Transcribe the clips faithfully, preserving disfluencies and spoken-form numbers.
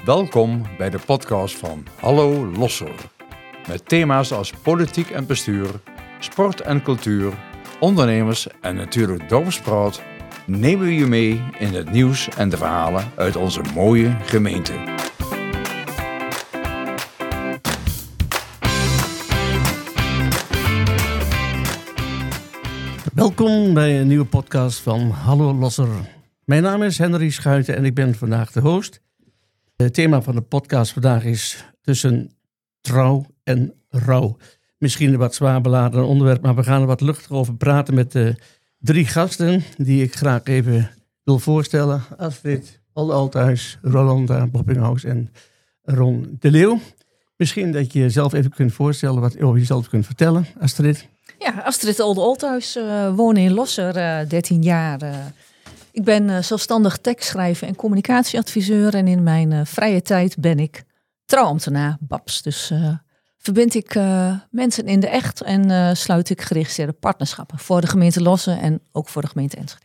Welkom bij de podcast van Hallo Losser. Met thema's als politiek en bestuur, sport en cultuur, ondernemers en natuurlijk dorpspraat nemen we je mee in het nieuws en de verhalen uit onze mooie gemeente. Welkom bij een nieuwe podcast van Hallo Losser. Mijn naam is Henry Schuiten en ik ben vandaag de host. Het thema van de podcast vandaag is tussen trouw en rouw. Misschien een wat zwaar beladen onderwerp, maar we gaan er wat luchtig over praten met de drie gasten die ik graag even wil voorstellen. Astrid Oldalthuis, Rolanda Boppinghaus en Ron de Leeuw. Misschien dat je jezelf even kunt voorstellen, wat over jezelf kunt vertellen, Astrid. Ja, Astrid Oldalthuis, uh, wonen in Losser, uh, dertien jaar. Uh, ik ben uh, zelfstandig tekstschrijver en communicatieadviseur. En in mijn uh, vrije tijd ben ik trouwambtenaar, Babs. Dus uh, verbind ik uh, mensen in de echt en uh, sluit ik geregistreerde partnerschappen voor de gemeente Losser en ook voor de gemeente Enschede.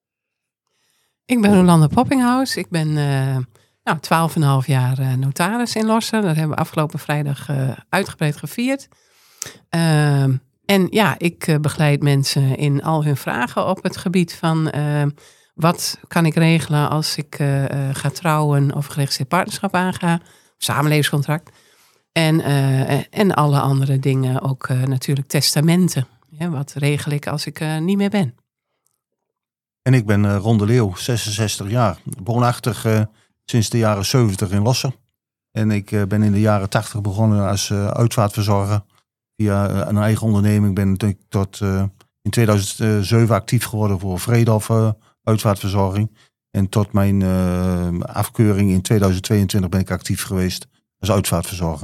Ik ben Rolanda Boppinghaus. Ik ben uh, nou, twaalf en een half jaar uh, notaris in Losser. Dat hebben we afgelopen vrijdag uh, uitgebreid gevierd. Uh, En ja, ik uh, begeleid mensen in al hun vragen op het gebied van uh, wat kan ik regelen als ik uh, uh, ga trouwen of geregistreerd partnerschap aanga, samenlevingscontract. En, uh, en alle andere dingen, ook uh, natuurlijk testamenten. Ja, wat regel ik als ik uh, niet meer ben? En ik ben uh, Ron de Leeuw, zesenzestig jaar. Woonachtig uh, sinds de jaren zeventig in Losser. En ik uh, ben in de jaren tachtig begonnen als uh, uitvaartverzorger. Via een eigen onderneming ben ik tot uh, in tweeduizend zeven actief geworden voor Vredhof uh, uitvaartverzorging. En tot mijn uh, afkeuring in tweeduizend tweeëntwintig ben ik actief geweest als uitvaartverzorger.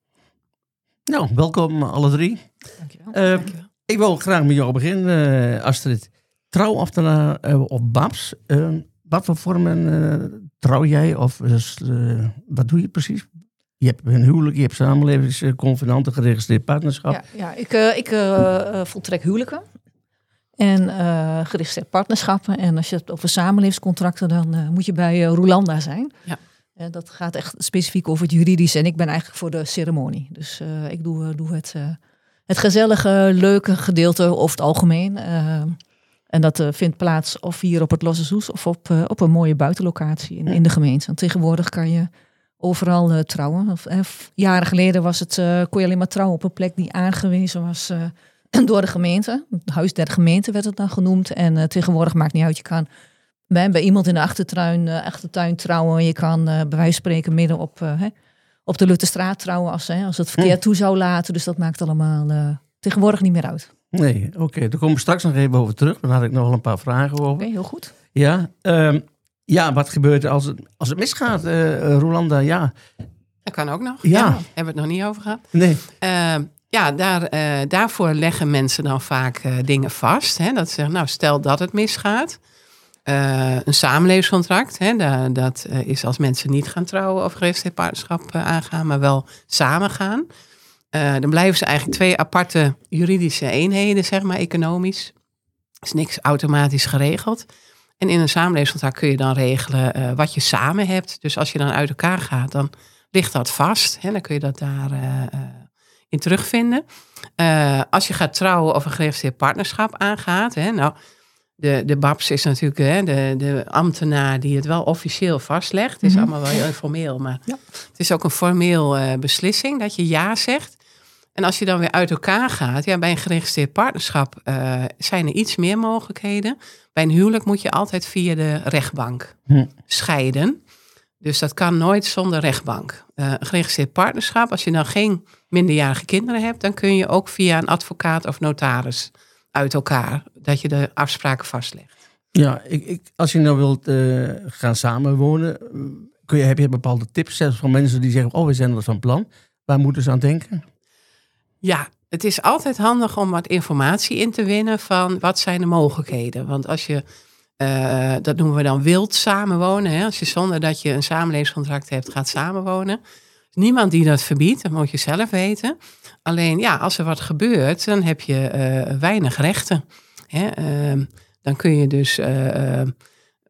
Nou, welkom alle drie. Dankjewel. Uh, Dankjewel. Ik wil graag met jou beginnen, uh, Astrid. Trouwambtenaar uh, op Babs. Uh, wat voor vormen uh, trouw jij? Of uh, wat doe je precies? Je hebt een huwelijk, je hebt samenlevingsconvenanten, geregistreerd partnerschap. Ja, ja ik, uh, ik uh, voltrek huwelijken en uh, geregistreerd partnerschappen. En als je het over samenlevingscontracten, dan uh, moet je bij uh, Rolanda zijn. Ja. Uh, dat gaat echt specifiek over het juridische en ik ben eigenlijk voor de ceremonie. Dus uh, ik doe, doe het, uh, het gezellige, leuke gedeelte over het algemeen. Uh, en dat uh, vindt plaats of hier op het Losse Soes of op, uh, op een mooie buitenlocatie in, in de gemeente. Want tegenwoordig kan je overal uh, trouwen. Of, eh, jaren geleden was het, uh, kon je alleen maar trouwen op een plek die aangewezen was uh, door de gemeente. Het huis der gemeente werd het dan genoemd. En uh, tegenwoordig maakt niet uit. Je kan bij, bij iemand in de achtertuin, uh, achtertuin trouwen. Je kan uh, bij wijze van spreken midden op, uh, hè, op de Lutherstraat trouwen als, hè, als het verkeer hm. toe zou laten. Dus dat maakt allemaal uh, tegenwoordig niet meer uit. Nee, oké. Okay. Daar komen we straks nog even over terug. Dan had ik nog wel een paar vragen over. Oké, okay, heel goed. Ja, um, Ja, wat gebeurt er als het, als het misgaat, uh, Rolanda? Ja. Dat kan ook nog. Ja. ja. Hebben we het nog niet over gehad. Nee. Uh, ja, daar, uh, daarvoor leggen mensen dan vaak uh, dingen vast. Hè? Dat ze zeggen, nou, stel dat het misgaat. Uh, een samenlevingscontract. Hè? Da, dat uh, is als mensen niet gaan trouwen of geregistreerd partnerschap uh, aangaan, maar wel samen gaan. Uh, dan blijven ze eigenlijk twee aparte juridische eenheden, zeg maar, economisch. Er is niks automatisch geregeld. En in een samenlevingscontract kun je dan regelen uh, wat je samen hebt. Dus als je dan uit elkaar gaat, dan ligt dat vast. Hè? Dan kun je dat daar uh, uh, in terugvinden. Uh, als je gaat trouwen of een geregistreerd partnerschap aangaat. Hè? Nou, de, de Babs is natuurlijk hè, de, de ambtenaar die het wel officieel vastlegt. Het is mm-hmm. allemaal wel heel informeel, maar ja. Het is ook een formeel uh, beslissing dat je ja zegt. En als je dan weer uit elkaar gaat, ja, bij een geregistreerd partnerschap uh, zijn er iets meer mogelijkheden. Bij een huwelijk moet je altijd via de rechtbank hm. scheiden. Dus dat kan nooit zonder rechtbank. Uh, een geregistreerd partnerschap, als je dan geen minderjarige kinderen hebt, dan kun je ook via een advocaat of notaris uit elkaar, dat je de afspraken vastlegt. Ja, ik, ik, als je nou wilt uh, gaan samenwonen, kun je, heb je bepaalde tips zelfs van mensen die zeggen, oh, we zijn er van plan. Waar moeten ze aan denken? Ja, het is altijd handig om wat informatie in te winnen van wat zijn de mogelijkheden. Want als je, uh, dat noemen we dan wild samenwonen. Hè? Als je zonder dat je een samenlevingscontract hebt gaat samenwonen. Niemand die dat verbiedt, dat moet je zelf weten. Alleen ja, als er wat gebeurt, dan heb je uh, weinig rechten. Hè? Uh, dan kun je dus uh, uh,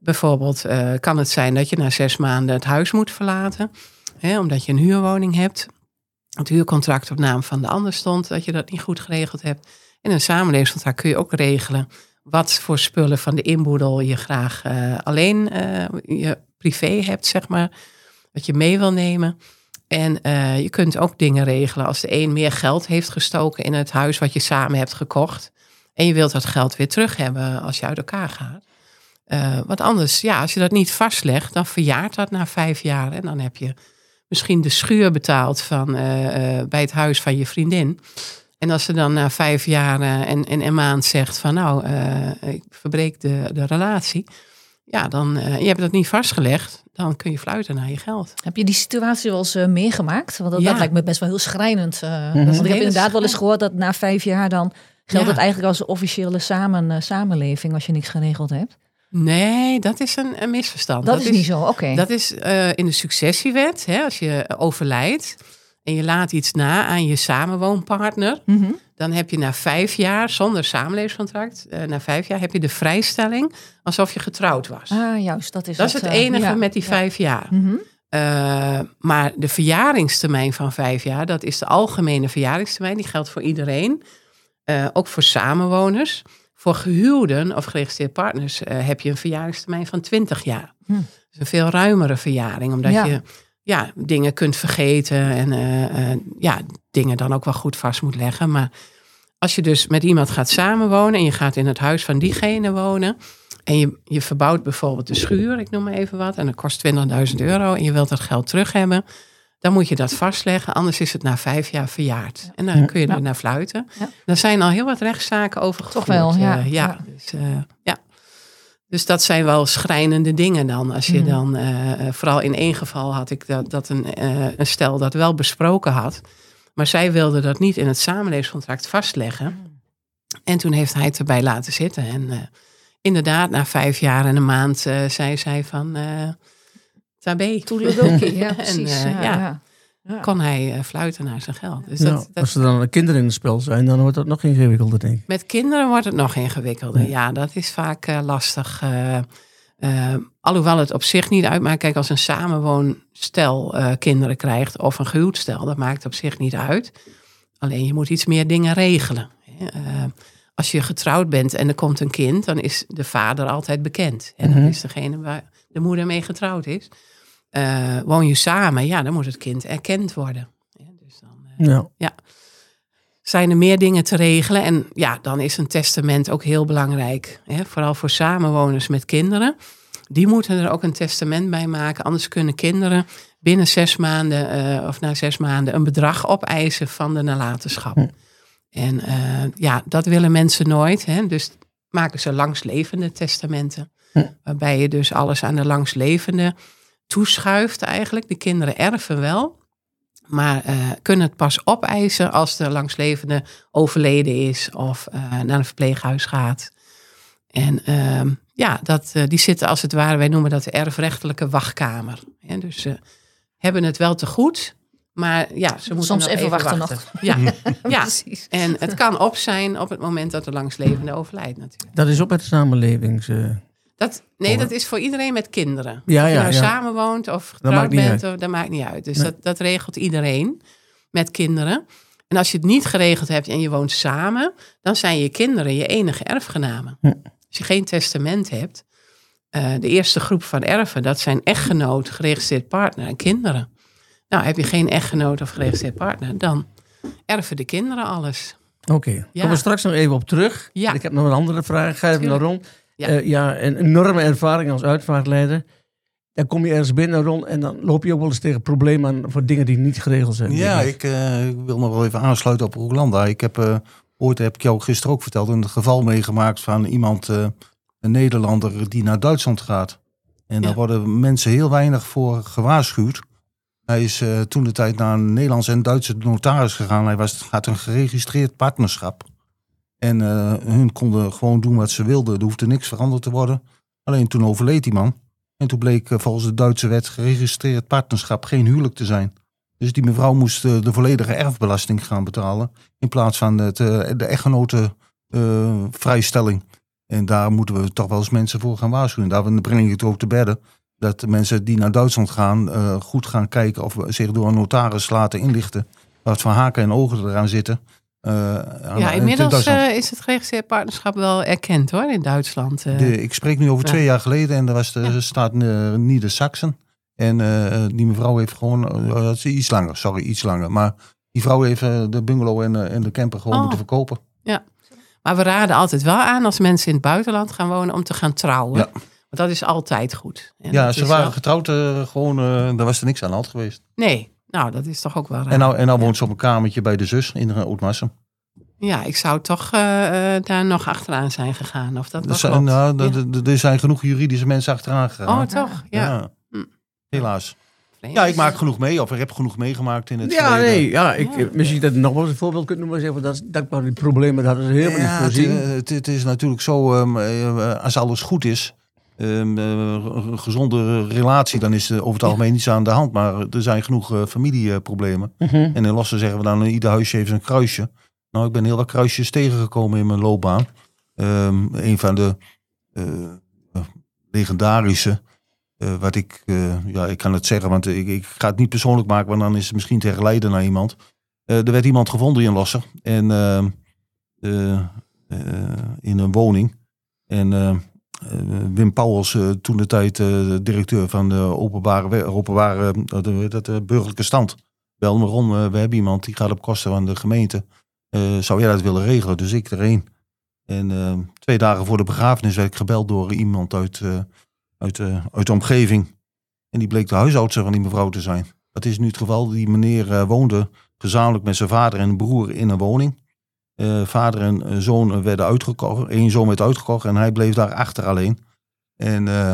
bijvoorbeeld uh, kan het zijn dat je na zes maanden het huis moet verlaten. Hè, omdat je een huurwoning hebt. Het huurcontract op naam van de ander stond. Dat je dat niet goed geregeld hebt. In een samenlevingscontract kun je ook regelen wat voor spullen van de inboedel je graag uh, alleen uh, je privé hebt, zeg maar. Wat je mee wil nemen. En uh, je kunt ook dingen regelen als de een meer geld heeft gestoken in het huis wat je samen hebt gekocht. En je wilt dat geld weer terug hebben als je uit elkaar gaat. Uh, want anders, ja, als je dat niet vastlegt, dan verjaart dat na vijf jaar. En dan heb je misschien de schuur betaald van, uh, uh, bij het huis van je vriendin. En als ze dan na vijf jaar uh, en, en een maand zegt van nou, uh, ik verbreek de, de relatie. Ja, dan uh, je hebt dat niet vastgelegd. Dan kun je fluiten naar je geld. Heb je die situatie wel eens uh, meegemaakt? Want dat, ja. dat lijkt me best wel heel schrijnend. Uh, Mm-hmm. Want ik heb inderdaad wel eens gehoord dat na vijf jaar dan geldt Ja. het eigenlijk als een officiële samen, uh, samenleving als je niks geregeld hebt. Nee, dat is een, een misverstand. Dat, dat is niet zo, oké. Okay. Dat is uh, in de successiewet, hè, als je overlijdt en je laat iets na aan je samenwoonpartner, Mm-hmm. dan heb je na vijf jaar, zonder samenlevingscontract, uh, na vijf jaar heb je de vrijstelling alsof je getrouwd was. Ah, juist, dat is dat is het uh, enige ja, met die ja. vijf jaar. Mm-hmm. Uh, maar de verjaringstermijn van vijf jaar, dat is de algemene verjaringstermijn. Die geldt voor iedereen. Uh, ook voor samenwoners. Voor gehuwden of geregistreerde partners uh, heb je een verjaringstermijn van twintig jaar. Hm. Dus een veel ruimere verjaring. Omdat Ja. je ja, dingen kunt vergeten. En uh, uh, ja, dingen dan ook wel goed vast moet leggen. Maar als je dus met iemand gaat samenwonen. En je gaat in het huis van diegene wonen. En je, je verbouwt bijvoorbeeld de schuur, ik noem maar even wat. En dat kost twintigduizend euro en je wilt dat geld terug hebben. Dan moet je dat vastleggen, anders is het na vijf jaar verjaard. En dan kun je er Ja. naar fluiten. Ja. Er zijn al heel wat rechtszaken over gevoerd. Toch wel, ja. Uh, ja. Ja. Dus, uh, ja. Dus dat zijn wel schrijnende dingen dan. Als je Mhm. dan, uh, vooral in één geval had ik dat, dat een, uh, een stel dat wel besproken had. Maar zij wilde dat niet in het samenlevingscontract vastleggen. En toen heeft hij het erbij laten zitten. En uh, inderdaad, na vijf jaar en een maand uh, zei zij van... Uh, tabé. Toedeledokie, ja, precies. En, uh, ja, ja. ja. Ja. kon hij uh, fluiten naar zijn geld. Dus Nou, dat, dat, als er dan kinderen in het spel zijn, dan wordt dat nog ingewikkelder, denk ik. met kinderen wordt het nog ingewikkelder. Ja. Ja, dat is vaak uh, lastig. Uh, uh, alhoewel het op zich niet uitmaakt. Kijk, als een samenwoonstel uh, kinderen krijgt of een gehuwd stel, dat maakt op zich niet uit. Alleen je moet iets meer dingen regelen. Uh, als je getrouwd bent en er komt een kind, dan is de vader altijd bekend. En Mhm. dat is degene waar de moeder mee getrouwd is. Uh, woon je samen, ja, dan moet het kind erkend worden. Ja, dus dan, uh, Ja. zijn er meer dingen te regelen. En ja, dan is een testament ook heel belangrijk. Hè? Vooral voor samenwoners met kinderen. Die moeten er ook een testament bij maken. Anders kunnen kinderen binnen zes maanden uh, of na zes maanden een bedrag opeisen van de nalatenschap. Hm. En uh, ja, dat willen mensen nooit. Hè? Dus maken ze langslevende testamenten. Hm. Waarbij je dus alles aan de langslevende toeschuift eigenlijk. De kinderen erven wel. Maar uh, kunnen het pas opeisen als de langslevende overleden is of uh, naar een verpleeghuis gaat. En uh, ja, dat, uh, die zitten als het ware, wij noemen dat de erfrechtelijke wachtkamer. Ja, dus ze uh, hebben het wel te goed, maar ja, ze moeten Soms nog even, even wachten, wachten. nog. Ja, ja, Precies. en het kan op zijn op het moment dat de langslevende overlijdt natuurlijk. Dat is ook met de samenlevings... Uh... Dat, nee, Hoor. dat is voor iedereen met kinderen. Ja, of je ja, nou ja. samenwoont of maakt getrouwd niet bent, uit. of, dat maakt niet uit. Dus Nee. dat, dat regelt iedereen met kinderen. En als je het niet geregeld hebt en je woont samen, dan zijn je kinderen je enige erfgenamen. Hm. Als je geen testament hebt, uh, de eerste groep van erven, dat zijn echtgenoot, geregistreerd partner en kinderen. Nou, heb je geen echtgenoot of geregistreerd partner, dan erven de kinderen alles. Oké, okay. Ja. Komen we straks nog even op terug. Ja. Ik heb nog een andere vraag. Ga even naar Tuurlijk. Ron. Ja. Ja. Uh, ja, een enorme ervaring als uitvaartleider. Dan kom je ergens binnen, Ron, en dan loop je ook wel eens tegen problemen aan voor dingen die niet geregeld zijn. Ja, ik uh, wil nog wel even aansluiten op Rolanda. Ik heb uh, ooit, heb ik jou gisteren ook verteld, een geval meegemaakt van iemand, uh, een Nederlander, die naar Duitsland gaat. En daar Ja. worden mensen heel weinig voor gewaarschuwd. Hij is uh, toen de tijd naar een Nederlandse en Duitse notaris gegaan. Hij was, had een geregistreerd partnerschap. En uh, hun konden gewoon doen wat ze wilden. Er hoefde niks veranderd te worden. Alleen toen overleed die man. En toen bleek uh, volgens de Duitse wet geregistreerd partnerschap geen huwelijk te zijn. Dus die mevrouw moest uh, de volledige erfbelasting gaan betalen. In plaats van het, uh, de echtgenoten uh, vrijstelling. En daar moeten we toch wel eens mensen voor gaan waarschuwen. Daar breng ik het ook te bedden. Dat de mensen die naar Duitsland gaan uh, goed gaan kijken of we zich door een notaris laten inlichten. Wat voor haken en ogen eraan zitten. Uh, ja, inmiddels uh, is het geregistreerd partnerschap wel erkend hoor in Duitsland. Uh. De, ik spreek nu over ja. twee jaar geleden en er was de ja. staat uh, Nieder-Saxen. En uh, die mevrouw heeft gewoon, uh, iets langer, sorry, iets langer. Maar die vrouw heeft uh, de bungalow en, uh, en de camper gewoon oh. moeten verkopen. Ja, maar we raden altijd wel aan als mensen in het buitenland gaan wonen om te gaan trouwen. Ja. Want dat is altijd goed. En ja, ze waren wel... getrouwd, uh, gewoon, uh, daar was er niks aan de hand geweest. Nee, nou dat is toch ook wel raar. En nou, en nou woont ze op een kamertje bij de zus in Oud-Marsum. Ja, ik zou toch uh, daar nog achteraan zijn gegaan. Of dat er, zijn, nou, ja. d- d- er zijn genoeg juridische mensen achteraan gegaan. Oh, toch? Ja. ja. Hm. Helaas. Ja, ik maak genoeg mee, of ik heb genoeg meegemaakt in het ja, verleden. Nee, ja, ik, ja. Misschien dat ik nog wel eens een voorbeeld kunt noemen. Zeggen, dat, dat die problemen hadden ze helemaal ja, niet voorzien. Het, het, het is natuurlijk zo, um, als alles goed is, um, een gezonde relatie, dan is er over het algemeen niets aan de hand. Maar er zijn genoeg uh, familieproblemen. Uh-huh. En in Lossen zeggen we dan, ieder huisje heeft een kruisje. Nou, ik ben heel wat kruisjes tegengekomen in mijn loopbaan. Um, een van de uh, legendarische... Uh, wat ik, uh, ja, ik kan het zeggen, want ik, ik ga het niet persoonlijk maken, want dan is het misschien tegen lijden naar iemand. Uh, er werd iemand gevonden in Losser en uh, uh, uh, in een woning. En uh, uh, Wim Pauwels, uh, toen de tijd uh, directeur van de openbare, openbare uh, dat, uh, burgerlijke stand, belde me Ron, uh, we hebben iemand die gaat op kosten van de gemeente. Uh, zou jij dat willen regelen? Dus ik erheen. En uh, twee dagen voor de begrafenis werd ik gebeld door iemand uit... Uh, Uit, uh, uit de omgeving. En die bleek de huishoudster van die mevrouw te zijn. Dat is nu het geval. Die meneer uh, woonde gezamenlijk met zijn vader en broer in een woning. Uh, vader en uh, zoon werden uitgekocht. Eén zoon werd uitgekocht en hij bleef daar achter alleen. En uh,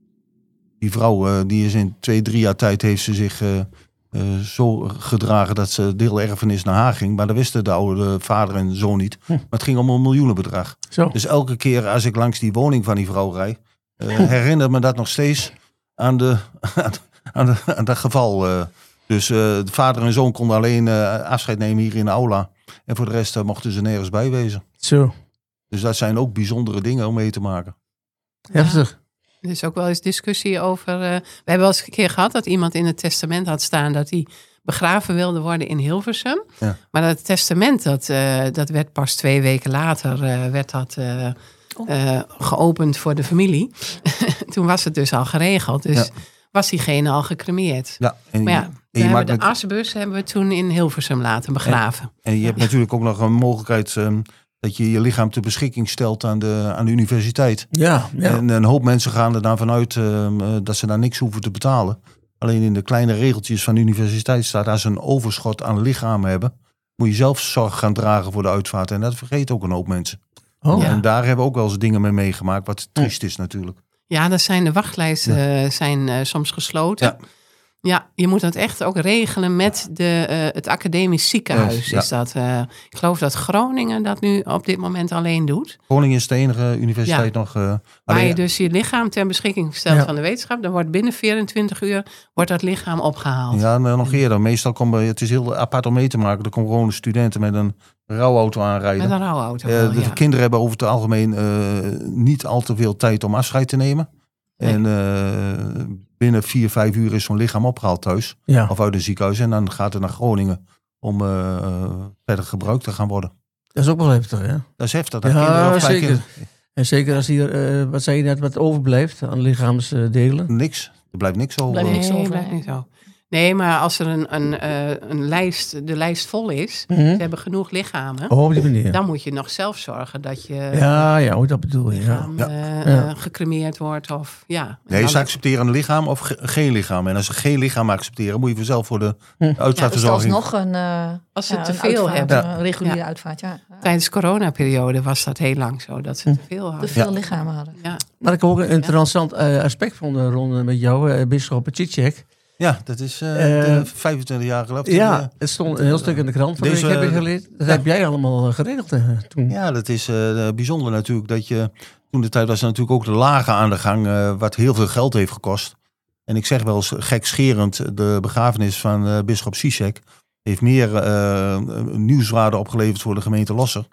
die vrouw, uh, die is in twee, drie jaar tijd heeft ze zich uh, uh, zo gedragen dat ze deel erfenis naar haar ging. Maar dat wisten de oude vader en zoon niet. Hm. Maar het ging om een miljoenenbedrag. Zo. Dus elke keer als ik langs die woning van die vrouw rijd, Uh, herinner me dat nog steeds aan, de, aan, de, aan dat geval. Uh, dus uh, de vader en zoon konden alleen uh, afscheid nemen hier in de aula. En voor de rest uh, mochten ze nergens bij wezen. Zo. Dus dat zijn ook bijzondere dingen om mee te maken. Heftig. Ja, er is ook wel eens discussie over... Uh, we hebben wel eens een keer gehad dat iemand in het testament had staan dat hij begraven wilde worden in Hilversum. Ja. Maar dat testament, dat, uh, dat werd pas twee weken later uh, werd dat... Uh, Uh, geopend voor de familie. Toen was het dus al geregeld. Dus ja. was diegene al gecremeerd. Ja, en maar ja, en we je hebben de met... asbus hebben we toen in Hilversum laten begraven. En, en je hebt ja. natuurlijk ook nog een mogelijkheid um, dat je je lichaam ter beschikking stelt aan de, aan de universiteit. Ja, ja. En een hoop mensen gaan er dan vanuit um, uh, dat ze daar niks hoeven te betalen. Alleen in de kleine regeltjes van de universiteit staat, als ze een overschot aan lichamen hebben, moet je zelf zorg gaan dragen voor de uitvaart. En dat vergeet ook een hoop mensen. Oh. Ja, en daar hebben we ook wel eens dingen mee meegemaakt, wat triest is natuurlijk. Ja, dan zijn de wachtlijsten ja. zijn uh, soms gesloten. Ja. ja, je moet dat echt ook regelen met de, uh, het academisch ziekenhuis. Ja. Is dat, uh, ik geloof dat Groningen dat nu op dit moment alleen doet. Groningen is de enige universiteit ja. nog... Uh, Waar alleen... je dus je lichaam ter beschikking stelt ja. van de wetenschap. Dan wordt binnen vierentwintig uur wordt dat lichaam opgehaald. Ja, nog eerder. Meestal komen, het is heel apart om mee te maken. Er komen gewoon studenten met een rouwauto aanrijden. Met een rouwauto. Uh, de ja. kinderen hebben over het algemeen uh, niet al te veel tijd om afscheid te nemen. Nee. En uh, binnen vier, vijf uur is zo'n lichaam opgehaald thuis. Ja. Of uit een ziekenhuis. En dan gaat het naar Groningen om uh, verder gebruikt te gaan worden. Dat is ook wel heftig, hè? Dat is heftig. Dat ja, zeker. Kinderen... En zeker als hier, uh, wat zei je net, wat overblijft aan lichaamsdelen? Niks. Er blijft niks over. Blijft niks over. Nee, blijft niks over. Nee, maar als er een, een, uh, een lijst, de lijst vol is, mm-hmm. ze hebben genoeg lichamen, oh, op die manier. Dan moet je nog zelf zorgen dat je ja, ja, hoe dat bedoel je, lichaam ja. uh, ja. gecremeerd wordt. Of, ja. Nee, ze accepteren een lichaam of ge- geen lichaam. En als ze geen lichaam accepteren, moet je vanzelf voor de hm. uitvaartverzorging... Ja, dus nog een, uh, als ze ja, te een veel uitvaart, hebben. Een reguliere ja. uitvaart, ja. Tijdens de coronaperiode was dat heel lang zo, dat ze hm. te veel hadden. Te veel ja. lichamen hadden. Ja. Maar ik ook een interessant uh, aspect vond uh, Ron, met jou, uh, bisschop Cicek. Ja, dat is uh, uh, vijfentwintig jaar geleden. Ja, uh, het stond een heel stuk in de krant van deze, week, heb je geleerd. Dat ja. heb jij allemaal geregeld uh, toen. Ja, dat is uh, bijzonder natuurlijk. Dat je, toen de tijd was er natuurlijk ook de lagen aan de gang, uh, wat heel veel geld heeft gekost. En ik zeg wel eens gekscherend, de begrafenis van uh, bisschop Cicek heeft meer uh, nieuwswaarde opgeleverd voor de gemeente Losser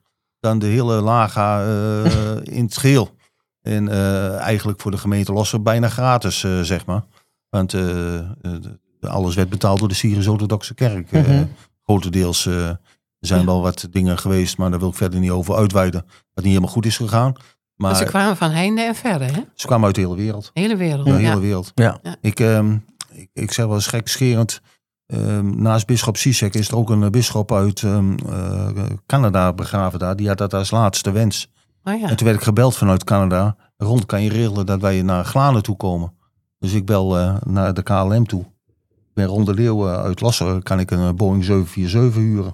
dan de hele Laga uh, in het geheel. En uh, eigenlijk voor de gemeente Losser bijna gratis, uh, zeg maar. Want uh, uh, alles werd betaald door de Syrisch-Orthodoxe Kerk. Uh, mm-hmm. Grotendeels uh, er zijn ja. wel wat dingen geweest, maar daar wil ik verder niet over uitweiden. Wat niet helemaal goed is gegaan. Maar, maar ze kwamen van heinde en verre, hè? Ze kwamen uit de hele wereld. De hele wereld, ja. De ja. hele wereld. Ja. Ja. Ik, um, ik, ik zeg wel eens gekscherend. Um, naast bisschop Sisek is er ook een bisschop uit um, uh, Canada begraven daar. Die had dat als laatste wens. Oh ja. En toen werd ik gebeld vanuit Canada. Rond, kan je regelen dat wij naar Glanen toe komen? Dus ik bel uh, naar de K L M toe. Ik ben Ron de Leeuw uh, uit Losser. Kan ik een Boeing zeven vier zeven huren?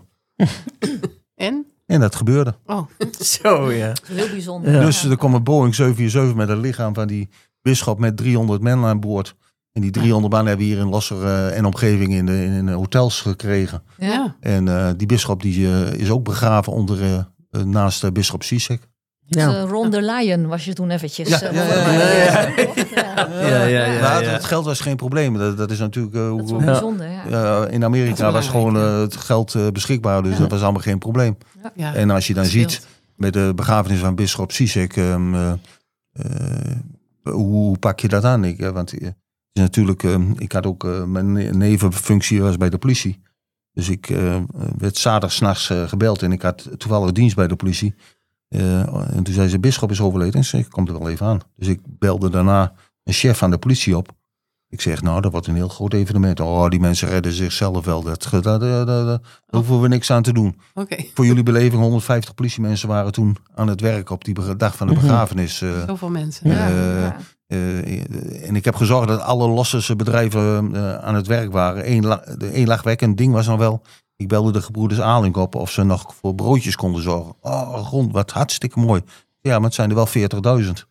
En? En dat gebeurde. Oh, zo ja. Heel bijzonder. Ja. Dus er kwam een Boeing zeven vier zeven met het lichaam van die bisschop met driehonderd men aan boord. En die driehonderd man hebben we hier in Losser uh, en omgeving in de, in de hotels gekregen. ja. En uh, die bisschop die, uh, is ook begraven onder, uh, uh, naast uh, bisschop Sisek. Dus, Ja. uh, Ron der Leyen was je toen eventjes. Ja, uh, ja, ja, voor- ja, ja. Ja. Ja, ja, ja. Maar het geld was geen probleem. Dat, dat is natuurlijk... Uh, Dat is wel hoe- bijzonder, ja. uh, in Dat Amerika is was gewoon belangrijk, uh, het geld uh, beschikbaar. Dus Ja. dat was allemaal geen probleem. ja. En als je dan Dat ziet, scheelt. met de begrafenis van bisschop Sisek... Um, uh, uh, hoe, hoe pak je dat aan? Ik, uh, want uh, het is natuurlijk... Uh, ik had ook... Uh, mijn ne- nevenfunctie was bij de politie. Dus ik uh, werd zaterdag 's nachts uh, gebeld. En ik had toevallig dienst bij de politie. Uh, en toen zei ze, bisschop is overleden. En ik zei, komt er wel even aan. Dus ik belde daarna een chef van de politie op. Ik zeg, nou, dat wordt een heel groot evenement. Oh, die mensen redden zichzelf wel. Dat, dat, dat, dat, dat, daar hoeven we niks aan te doen. Oké, Voor jullie beleving, honderdvijftig politiemensen waren toen aan het werk op die be- dag van de begrafenis. Uh, zoveel mensen. Ja. Ja, Uh, ja. uh, en ik heb gezorgd dat alle Losserse bedrijven uh, aan het werk waren. Eén la- de één lachwekkend ding was dan wel... Ik belde de gebroeders Aling op of ze nog voor broodjes konden zorgen. Oh, grond, wat hartstikke mooi. Ja, maar het zijn er wel veertigduizend.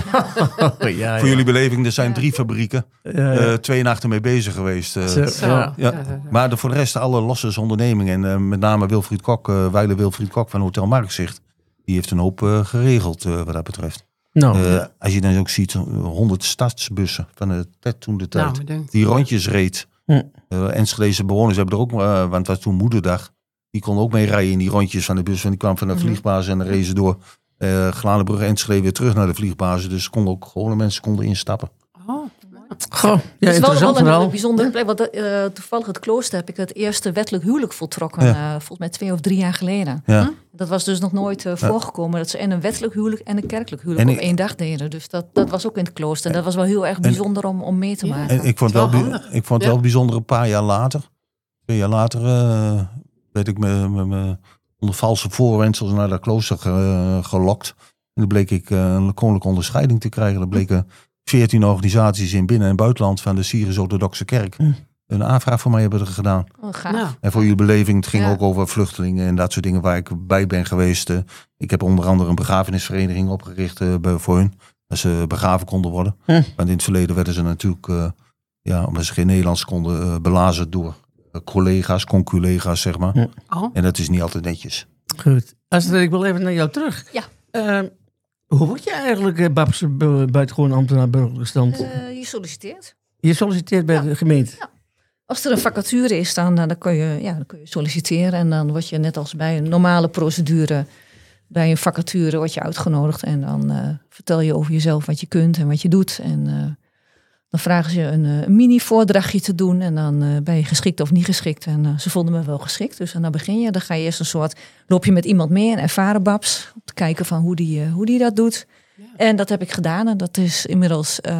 ja, Voor jullie beleving, er zijn Ja. drie fabrieken. Ja, Uh, ja. twee nachten mee bezig geweest. Uh, Zo. Zo. Ja. Ja. Ja. Maar de, voor de rest alle Lossers ondernemingen. En uh, met name Wilfried Kok, uh, Weile Wilfried Kok van Hotel Marktzicht. Die heeft een hoop uh, geregeld uh, wat dat betreft. Nou, Uh, als je dan ook ziet, honderd stadsbussen van de T E D toen de tijd. Nou, me dunkt. Die rondjes reed. Hm. Uh, Enschedese bewoners hebben er ook, uh, want het was toen moederdag. Die konden ook mee rijden in die rondjes van de bus. Want die kwamen van de Mhm. vliegbasis en dan reden ze door uh, Glanenbrug en Enschede weer terug naar de vliegbasis. Dus konden ook gewone mensen konden instappen. Oh, goh, ja, Het is wel, interessant wel een verhaal. bijzondere plek. Want uh, toevallig het klooster heb ik het eerste wettelijk huwelijk voltrokken. Ja. Uh, volgens mij twee of drie jaar geleden. Ja. Dat was dus nog nooit uh, voorgekomen. Dat ze en een wettelijk huwelijk en een kerkelijk huwelijk En op ik- één dag deden. Dus dat, dat was ook in het klooster. En dat was wel heel erg bijzonder om, om mee te Ja. maken. En ik vond Wel het wel, handig. bi- ik vond het Ja. wel bijzonder een paar jaar later. Twee jaar later uh, werd ik me, me, me onder valse voorwendsels naar dat klooster ge- gelokt. En dan bleek ik uh, een koninklijke onderscheiding te krijgen. Er bleken veertien organisaties in binnen- en buitenland van de Syrisch-Orthodoxe Kerk Hm. een aanvraag voor mij hebben er gedaan. Oh, gaaf. nou, En voor jullie beleving, het ging Ja. ook over vluchtelingen en dat soort dingen waar ik bij ben geweest. Uh, ik heb onder andere een begrafenisvereniging opgericht uh, bij- voor hun. Dat ze begraven konden worden. Hm. Want in het verleden werden ze natuurlijk, uh, ja, omdat ze geen Nederlands konden, uh, belazerd door uh, collega's, conculega's, zeg maar. Hm. oh, En dat is niet altijd netjes. Goed. Astrid, ik wil even naar jou terug. Ja. Uh, hoe word je eigenlijk, uh, Babs, bu- buitengewoon ambtenaar burgerlijke stand? Uh, je solliciteert. Je solliciteert bij Ja. de gemeente. Ja. Als er een vacature is, dan, dan, kun je, ja, dan kun je solliciteren. En dan word je net als bij een normale procedure, bij een vacature word je uitgenodigd. En dan uh, vertel je over jezelf wat je kunt en wat je doet. En uh, dan vragen ze je een, uh, een mini-voordrachtje te doen. En dan uh, ben je geschikt of niet geschikt. En uh, ze vonden me wel geschikt. Dus dan begin je. Dan ga je eerst een soort, loop je met iemand mee, een ervaren babs. Om te kijken van hoe die, uh, hoe die dat doet. Ja. En dat heb ik gedaan. En dat is inmiddels uh,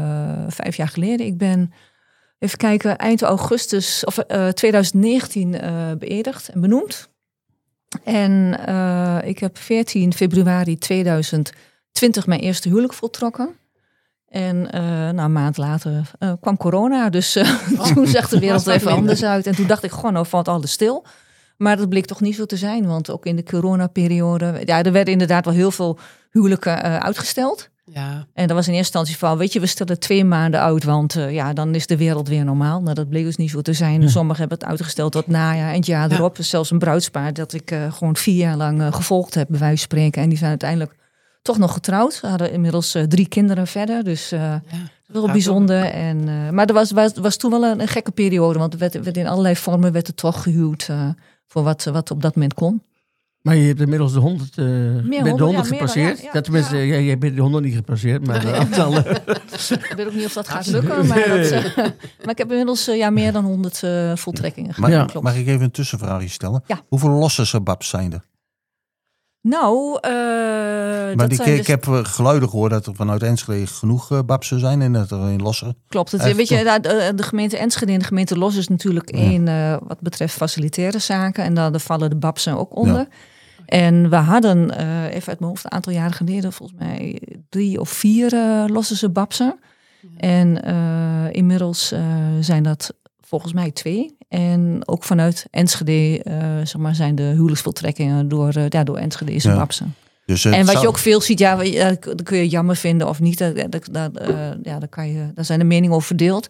vijf jaar geleden. Ik ben... Even kijken, eind augustus of uh, twintig negentien uh, beëdigd en benoemd. En uh, ik heb veertien februari tweeduizend twintig mijn eerste huwelijk voltrokken. En uh, nou, een maand later uh, kwam corona, dus uh, Oh. toen zag de wereld Was even dat anders uit. En toen dacht ik, gewoon, nou valt alles stil. Maar dat bleek toch niet zo te zijn, want ook in de coronaperiode... Ja, er werden inderdaad wel heel veel huwelijken uh, uitgesteld. ja. En dat was in eerste instantie van, weet je, we stellen twee maanden uit, want uh, ja, dan is de wereld weer normaal. Nou, dat bleek dus niet zo te zijn. Ja. Sommigen hebben het uitgesteld tot najaar en het jaar Ja. erop. Dus zelfs een bruidspaar dat ik uh, gewoon vier jaar lang uh, gevolgd heb, bij wijze van spreken. En die zijn uiteindelijk toch nog getrouwd. Ze hadden inmiddels uh, drie kinderen verder, dus uh, ja. dat was wel Gaat bijzonder. En, uh, maar er was, was, was toen wel een, een gekke periode, want er werd, werd in allerlei vormen werd er toch gehuwd uh, voor wat, wat op dat moment kon. Maar je hebt inmiddels de honderd, uh, bent de honderd, honderd ja, gepasseerd. ja, ja, dat tenminste, ja. jij, jij bent de honderd niet gepasseerd, maar Nee. de aantallen. Ik weet ook niet of dat gaat lukken, maar, dat, uh, maar ik heb inmiddels uh, ja, meer dan honderd uh, voltrekkingen Maar, gedaan. Ja. Mag ik even een tussenvraagje stellen? Ja. Hoeveel losse babs zijn er? Nou, uh, Maar dat ik, zijn ik dus, heb uh, geluiden gehoord dat er vanuit Enschede genoeg uh, babsen zijn en dat er in Losser. klopt. Het, Echt weet je, de, de, de gemeente Enschede en de gemeente Los is natuurlijk Ja. één uh, wat betreft facilitaire zaken. En daar, daar vallen de babsen ook onder. Ja. En we hadden, uh, even uit mijn hoofd, een aantal jaren geleden, volgens mij drie of vier uh, losse babsen. En uh, inmiddels uh, zijn dat volgens mij twee. En ook vanuit Enschede uh, zeg maar, zijn de huwelijksvoltrekkingen door, uh, ja, door Enschedese Ja. babsen. Dus, uh, En wat zou- je ook veel ziet, ja, uh, dat kun je jammer vinden of niet. Dat, dat, dat, uh, ja, daar, kan je, daar zijn de meningen over verdeeld.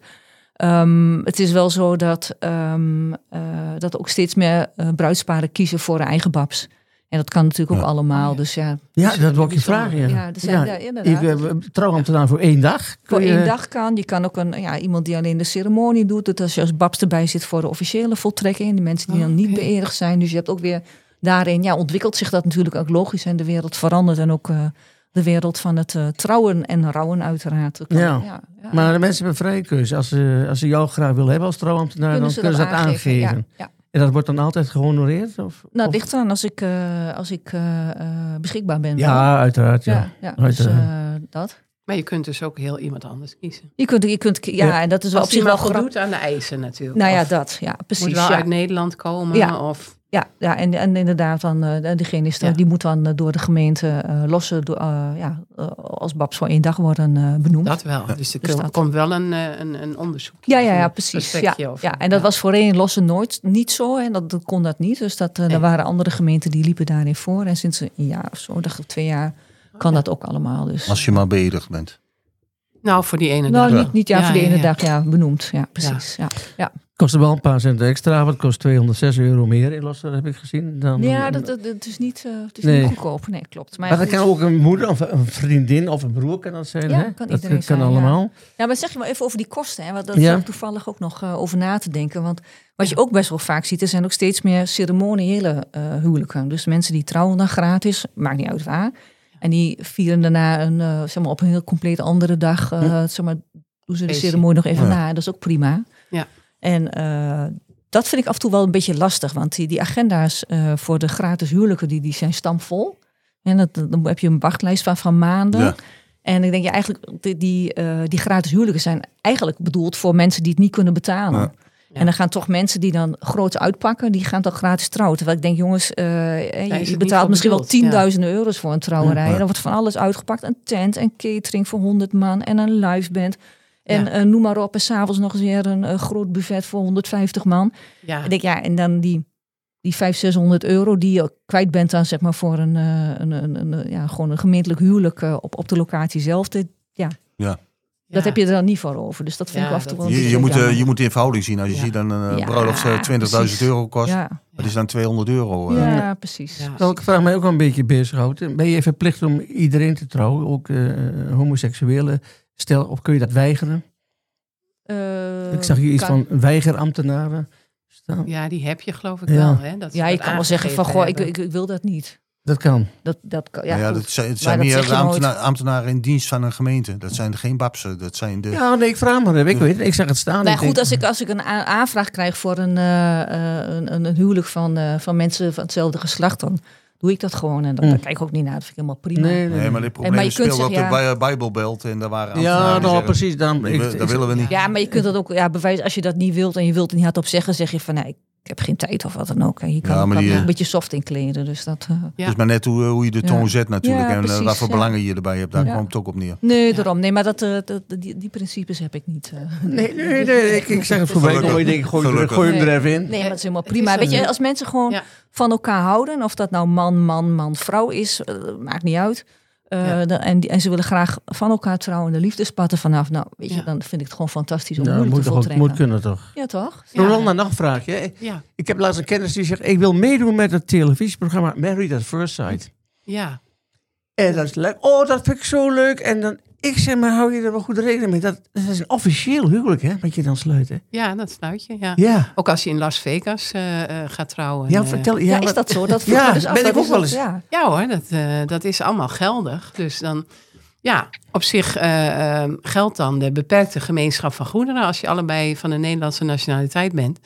Um, het is wel zo dat, um, uh, dat ook steeds meer uh, bruidsparen kiezen voor hun eigen babs. En dat kan natuurlijk ook Ja. allemaal. Oh, ja. Dus ja, Ja, dat wil ik je vragen. Ja, ja, er zijn, ja, inderdaad. Ik, uh, trouwambtenaar voor één dag. Voor Kun je- één dag kan. Je kan ook een, ja, iemand die alleen de ceremonie doet. Dat als je als babs erbij zit voor de officiële voltrekking. De mensen die Oh, dan niet oké. beëdigd zijn. Dus je hebt ook weer daarin, ja, ontwikkelt zich dat natuurlijk ook logisch. En de wereld verandert. En ook uh, de wereld van het uh, trouwen en rouwen uiteraard. Dat kan- Ja. ja, ja. Maar de mensen hebben vrije keuze. Als ze, als ze jou graag willen hebben als trouwambtenaar, dan kunnen ze dat aangeven. Ja, ja. En dat wordt dan altijd gehonoreerd? Of, Nou, of- het ligt eraan als ik, uh, als ik uh, uh, beschikbaar ben. Ja, uiteraard. Ja. ja, ja. Dus, Uiteraard. uh, dat. Maar je kunt dus ook heel iemand anders kiezen. Je kunt, je kunt, ja, Ja. en dat is wel op Als zich hij wel maar grappig. voldoet aan de eisen natuurlijk. Nou ja, Of dat. Ja, precies. moet wel ja. uit Nederland komen. Ja. Of, Ja, ja en, en inderdaad, dan, uh, degene is dan, Ja. die moet dan uh, door de gemeente uh, losse, door, uh, ja, uh, als babs voor één dag worden uh, benoemd. dat wel. Dus er Dus komt- dat. komt wel een, uh, een, een onderzoek. ja, ja, ja, precies. Ja, Ja, ja, en dat was voorheen losse nooit niet zo. En dat, dat kon dat niet. Dus dat, uh, Nee. er waren andere gemeenten die liepen daarin voor. En sinds een jaar of zo, dacht ik twee jaar, kan ja. dat ook allemaal. Dus. Als je maar beëdigd bent. Nou, voor die ene nou, dag. niet, niet ja, Ja, voor de ja, ene ja. dag, ja, benoemd. Ja, precies. Ja, ja. Kost er wel een paar centen extra, want het kost tweehonderdzes euro meer in Losser, heb ik gezien. Dan, ja dat, dat, dat is niet, uh, het is Nee. niet goedkoop. Nee, klopt. Maar, Maar dat goed. kan ook een moeder of een vriendin of een broer kan dat zijn. Ja, hè? kan dat iedereen kan zijn, ja. allemaal. Ja, maar zeg je maar even over die kosten. Hè? Want dat Ja. is ook toevallig ook nog uh, over na te denken. Want wat je ook best wel vaak ziet, er zijn ook steeds meer ceremoniële uh, huwelijken. Dus mensen die trouwen dan gratis, maakt niet uit waar. En die vieren daarna een, uh, zeg maar op een heel compleet andere dag, uh, Hm. zeg maar, doen ze de Feestje. ceremonie nog even Ja. na. Dat is ook prima. Ja. En uh, dat vind ik af en toe wel een beetje lastig. Want die, die agenda's uh, voor de gratis huwelijken, die, die zijn stampvol. En dat, dan heb je een wachtlijst van, van maanden. Ja. En ik denk, ja, eigenlijk, die, die, uh, die gratis huwelijken zijn eigenlijk bedoeld voor mensen die het niet kunnen betalen. Ja. Ja. En dan gaan toch mensen die dan groot uitpakken, die gaan dan gratis trouwen. Terwijl ik denk, jongens, uh, je, het je niet betaalt voor misschien wel bedoeld, ja. tienduizenden euro's voor een trouwerij. Ja. En dan wordt van alles uitgepakt. Een tent, een catering voor honderd man en een live band. En Ja. uh, noem maar op. En s'avonds nog eens weer een uh, groot buffet voor honderdvijftig man. Ja. Ik denk, ja, en dan die, die vijfhonderd, zeshonderd euro die je kwijt bent dan, zeg maar, voor een, uh, een, een, een, ja, gewoon een gemeentelijk huwelijk uh, op, op de locatie zelf. Dit, ja, Ja. dat Ja. heb je er dan niet voor over. Dus dat vind Ja, ik af en toe dat- wel een Je, je, beetje moet, uh, jammer. je moet in verhouding zien. Als je Ja. ziet dat een Ja, bruiloft uh, twintigduizend precies. euro kost. Ja, Dat is dan tweehonderd euro. uh. ja, precies. Ja. Welke vraag mij ook wel een beetje bezighoudt. Ben je verplicht om iedereen te trouwen? Ook uh, homoseksuele stel, of kun je dat weigeren? Uh, Ik zag hier iets kan- van weigerambtenaren staan. Ja, die heb je geloof ik Ja. wel. Hè? Dat ze Ja, je dat kan wel zeggen van, aangegeven goh, ik, hebben. ik, ik wil dat niet. Dat kan. Dat, dat kan, ja, Ja, ja, goed. dat zijn, het Maar zijn dat meer zeg je de nooit. ambtena- ambtenaren in dienst van een gemeente. Dat zijn geen babsen. Dat zijn de... Ja, nee, ik vraag maar. Ik weet, ik zag het staan. Nou, ik goed, denk- als ik, als ik een a- aanvraag krijg voor een, uh, uh, een, een, een huwelijk van, uh, van mensen van hetzelfde geslacht, dan doe ik dat gewoon. En dan, Mm. daar kijk ik ook niet naar. Dat vind ik helemaal prima. Nee, nee, Nee, maar dit probleem maar je kunt speelde op zeggen, de ja. Bij- Bijbelbelt. En daar waren Ja, ambtenaren die nou, zeggen, precies. Dan, Dat, ik- wil- dat willen we niet. Ja, maar je kunt dat ook ja, bewijzen. Als je dat niet wilt en je wilt er niet hardop zeggen, zeg je van nee, ik heb geen tijd of wat dan ook. En je kan, Ja, maar kan die, er eh, een beetje soft inkleden. Dus dat, uh, Ja. Het is maar net hoe, hoe je de toon Ja. zet natuurlijk. Ja, en uh, precies, wat voor ja. belangen je erbij hebt. Daar Ja. kwam het ook op neer. nee, Ja. daarom. Nee, maar dat, uh, dat, die, die principes heb ik niet. Uh. Nee, nee, nee. Ik, ik zeg het voorbij. Gelukkig. Komen, ik denk, gooi, Gelukkig. gooi hem er Nee. even in. Nee, maar dat is helemaal Het prima. is Weet een- je, als mensen gewoon Ja. van elkaar houden, of dat nou man, man, man, vrouw is, uh, maakt niet uit. Uh, Ja. dan, en, die- en ze willen graag van elkaar trouwen, de liefdespatten vanaf. Nou, weet je, Ja. dan vind ik het gewoon fantastisch om Nou, huwelijk moet, te toch ook, voltrekken. moet kunnen toch? Ja, toch? Ja. Rolanda, nog een vraagje. Ja, Ik heb laatst een kennis die zegt, ik wil meedoen met het televisieprogramma Married at First Sight. ja. En dat is leuk. Oh, dat vind ik zo leuk. En dan, Ik zeg, maar hou je er wel goed rekening mee? Dat, dat is een officieel huwelijk, hè? Wat je dan sluit, hè? Ja, dat sluit je. Ja. Ja. Ook als je in Las Vegas uh, uh, gaat trouwen. Ja, uh, vertel. Ja, Ja, wat- is dat zo? Dat vroeg Ja, me dus af. ben ik Dat ook is wel dat- eens. Ja. Ja hoor, dat, uh, dat is allemaal geldig. Dus dan, ja, op zich uh, uh, geldt dan de beperkte gemeenschap van goederen als je allebei van de Nederlandse nationaliteit bent.